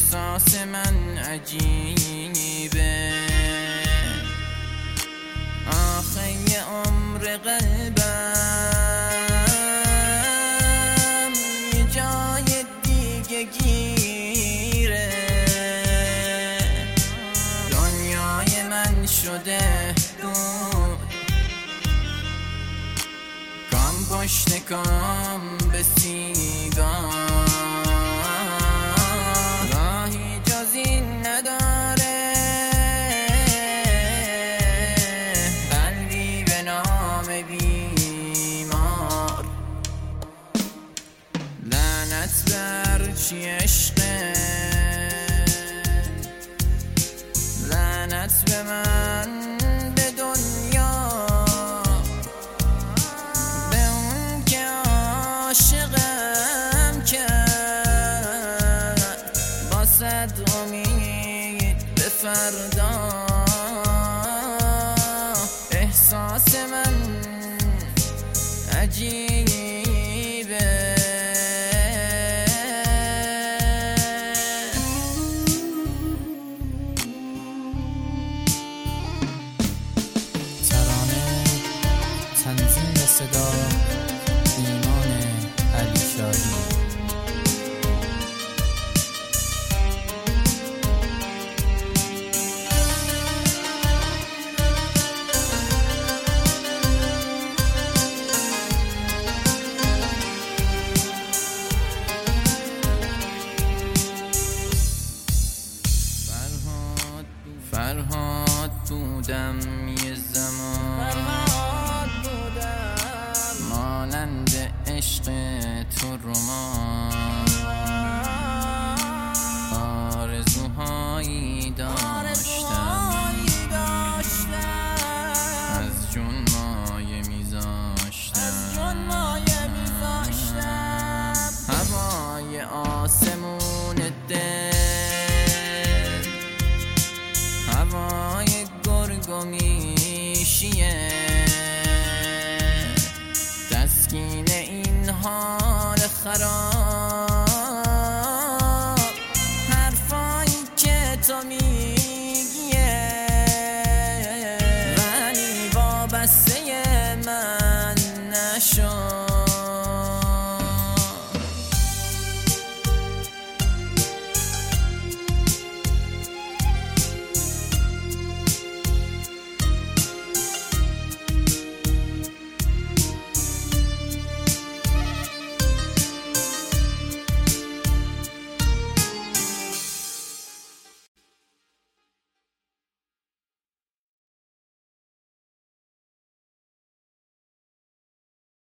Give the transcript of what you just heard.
احساس من عجیبه، آخه یه عمر قلبم یه جای دیگه گیره، دنیای من شده دور، کام پشت کام به سیگار، راهی جز این نداره قلبی به نام بیمار. لعنت بر چی عشقه، لعنت به من، به دنیا، به اون که عاشقم کرد با صد امید به فردا. احساس من عجیبه، تنظیم صدا ایمان علی شاهی. فرهاد بودم یه زمان، مانند عشق تو رمان، آرزوهایی داشتم از جون مایه میذاشتم، هوای آسمون دل، هوای گرگ و میشیه، تسکین این حال خراب